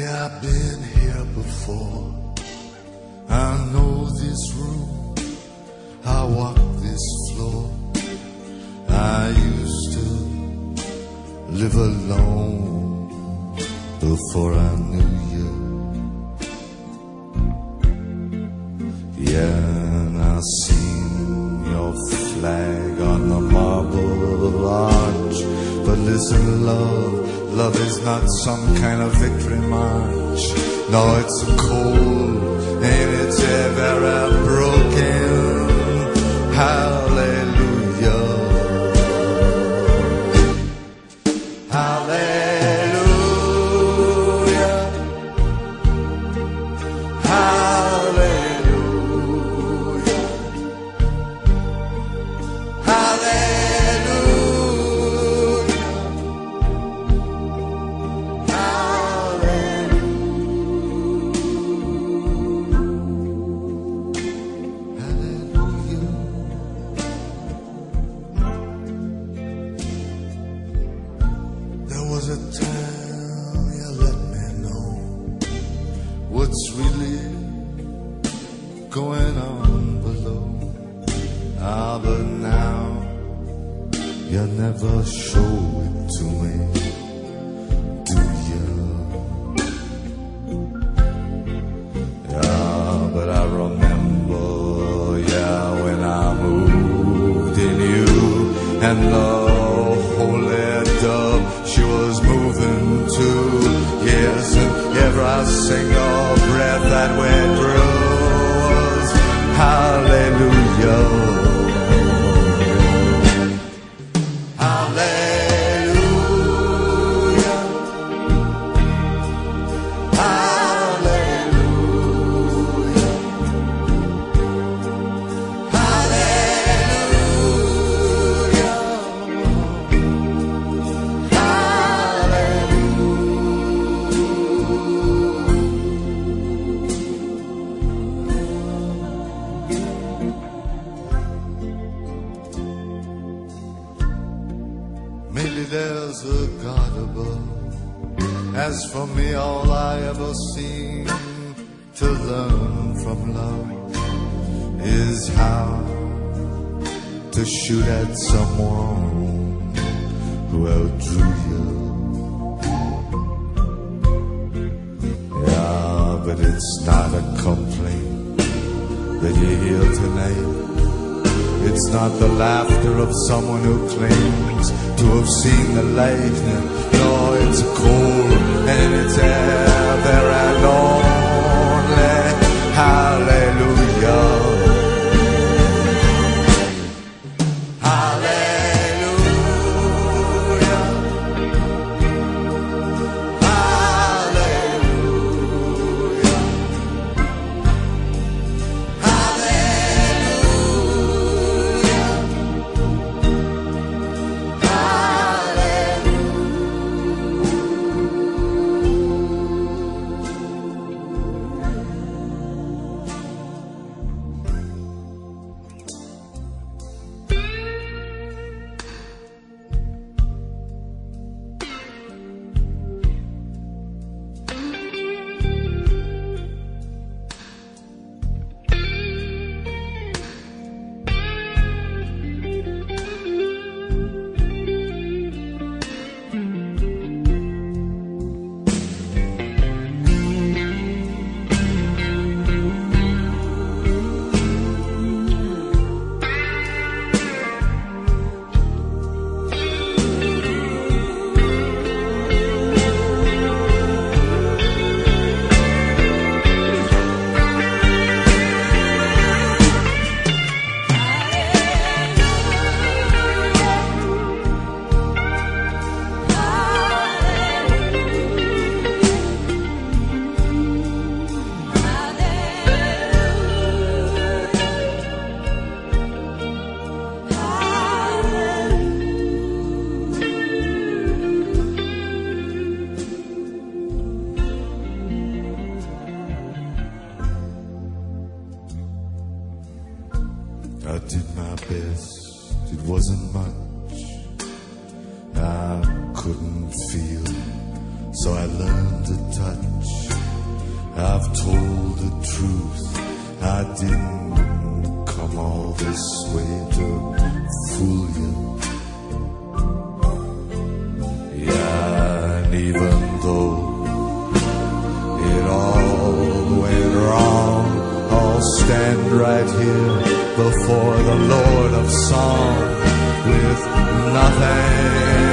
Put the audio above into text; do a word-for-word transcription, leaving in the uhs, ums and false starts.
I've been here before. I know this room, I walk this floor. I used to live alone before I knew you. Yeah, and I seen your flag on the marble arch. But listen, love, love is not some kind of victory march. No, it's a cold and it's ever broken. Hallelujah. Hallelujah. Hallelujah. Was a time you let me know what's really going on below. Ah, but now you never show it to me, do you? Yeah, but I remember, yeah, when I moved in you and the holy dove, she was moving too. Yes, and every single breath that went through was hallelujah. Hallelujah. Hallelujah. Maybe there's a God above. As for me, all I ever seem to learn from love is how to shoot at someone who outdrew you. Yeah, but it's not a complaint that you hear tonight. It's not the laughter of someone who claims to have seen the light. No, it's cold and it's ever and only hallelujah. Hallelujah. Hallelujah. I did my best, it wasn't much. I couldn't feel, so I learned to touch. I've told the truth. I didn't come all this way to fool you. Yeah, and even though it all went wrong, I'll stand right here before the Lord of Song with nothing